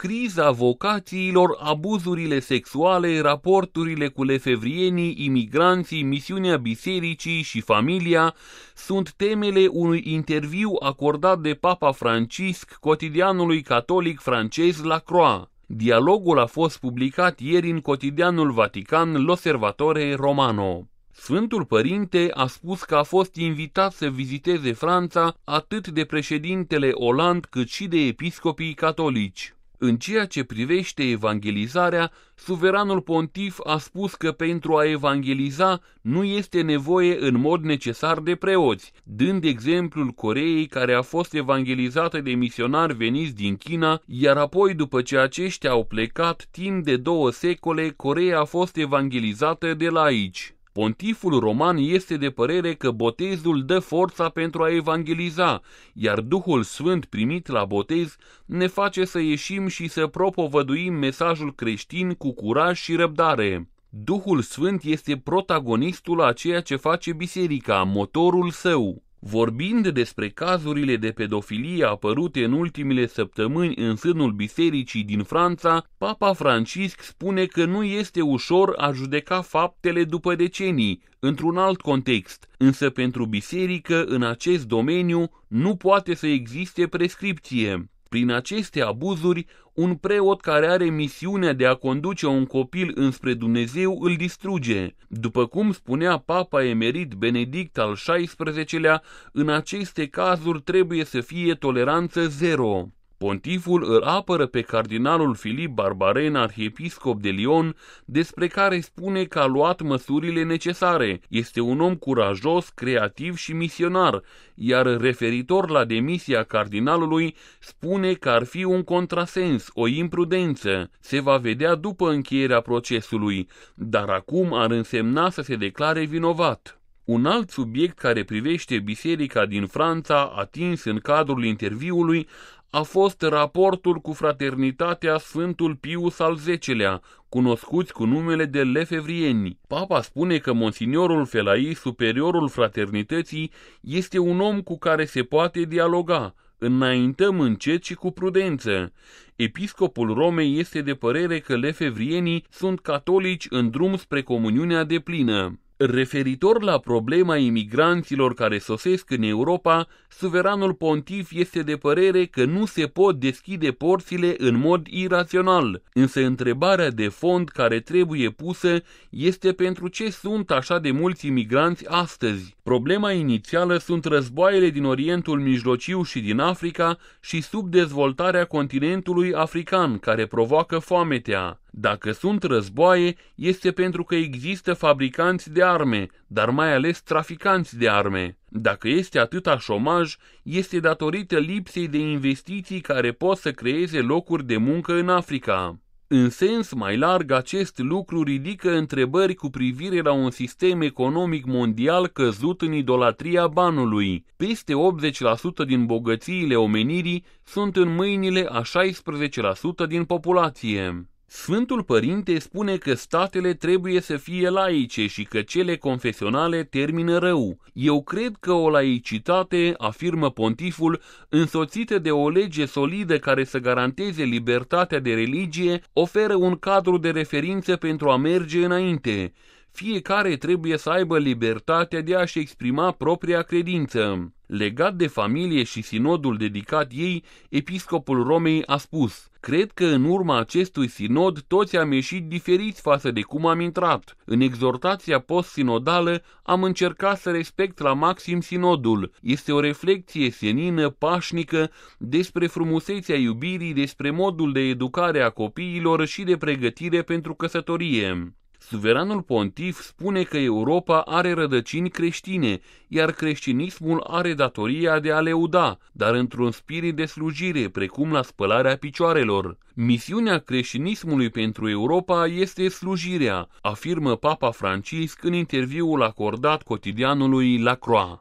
criza vocațiilor, abuzurile sexuale, raporturile cu lefevrienii, imigranții, misiunea bisericii și familia sunt temele unui interviu acordat de Papa Francisc cotidianului catolic francez La Croix. Dialogul a fost publicat ieri în cotidianul Vatican L'Osservatore Romano. Sfântul Părinte a spus că a fost invitat să viziteze Franța atât de președintele Hollande cât și de episcopii catolici. În ceea ce privește evangelizarea, suveranul pontif a spus că pentru a evangeliza nu este nevoie în mod necesar de preoți, dând exemplul Coreei, care a fost evangelizată de misionari veniți din China, iar apoi, după ce aceștia au plecat, timp de 2 secole, Coreea a fost evangelizată de laici. Pontiful roman este de părere că botezul dă forța pentru a evangeliza, iar Duhul Sfânt primit la botez ne face să ieșim și să propovăduim mesajul creștin cu curaj și răbdare. Duhul Sfânt este protagonistul a ceea ce face biserica, motorul său. Vorbind despre cazurile de pedofilie apărute în ultimele săptămâni în sânul bisericii din Franța, Papa Francisc spune că nu este ușor a judeca faptele după decenii, într-un alt context, însă pentru biserică în acest domeniu nu poate să existe prescripție. Prin aceste abuzuri, un preot care are misiunea de a conduce un copil înspre Dumnezeu îl distruge. După cum spunea Papa emerit Benedict al XVI-lea, în aceste cazuri trebuie să fie toleranță zero. Pontiful îl apără pe cardinalul Filip Barbaren, arhiepiscop de Lyon, despre care spune că a luat măsurile necesare. Este un om curajos, creativ și misionar, iar referitor la demisia cardinalului, spune că ar fi un contrasens, o imprudență. Se va vedea după încheierea procesului, dar acum ar însemna să se declare vinovat. Un alt subiect care privește biserica din Franța, atins în cadrul interviului, a fost raportul cu fraternitatea Sfântul Pius al X-lea, cunoscuți cu numele de lefevrieni. Papa spune că monsignorul Felai, superiorul fraternității, este un om cu care se poate dialoga. Înaintăm încet și cu prudență. Episcopul Romei este de părere că lefevrienii sunt catolici în drum spre comuniunea deplină. Referitor la problema imigranților care sosesc în Europa, suveranul pontif este de părere că nu se pot deschide porțile în mod irațional, însă întrebarea de fond care trebuie pusă este pentru ce sunt așa de mulți imigranți astăzi. Problema inițială sunt războaiele din Orientul Mijlociu și din Africa și subdezvoltarea continentului african, care provoacă foametea. Dacă sunt războaie, este pentru că există fabricanți de arme, dar mai ales traficanți de arme. Dacă este atâta șomaj, este datorită lipsei de investiții care pot să creeze locuri de muncă în Africa. În sens mai larg, acest lucru ridică întrebări cu privire la un sistem economic mondial căzut în idolatria banului. Peste 80% din bogățiile omenirii sunt în mâinile a 16% din populație. Sfântul Părinte spune că statele trebuie să fie laice și că cele confesionale termină rău. Eu cred că o laicitate, afirmă pontiful, însoțită de o lege solidă care să garanteze libertatea de religie, oferă un cadru de referință pentru a merge înainte. Fiecare trebuie să aibă libertatea de a-și exprima propria credință. Legat de familie și sinodul dedicat ei, episcopul Romei a spus: cred că în urma acestui sinod toți am ieșit diferiți față de cum am intrat. În exhortația post-sinodală am încercat să respect la maxim sinodul. Este o reflecție senină, pașnică, despre frumusețea iubirii, despre modul de educare a copiilor și de pregătire pentru căsătorie. Suveranul pontif spune că Europa are rădăcini creștine, iar creștinismul are datoria de a lăuda, dar într-un spirit de slujire, precum la spălarea picioarelor. Misiunea creștinismului pentru Europa este slujirea, afirmă Papa Francisc în interviul acordat cotidianului La Croix.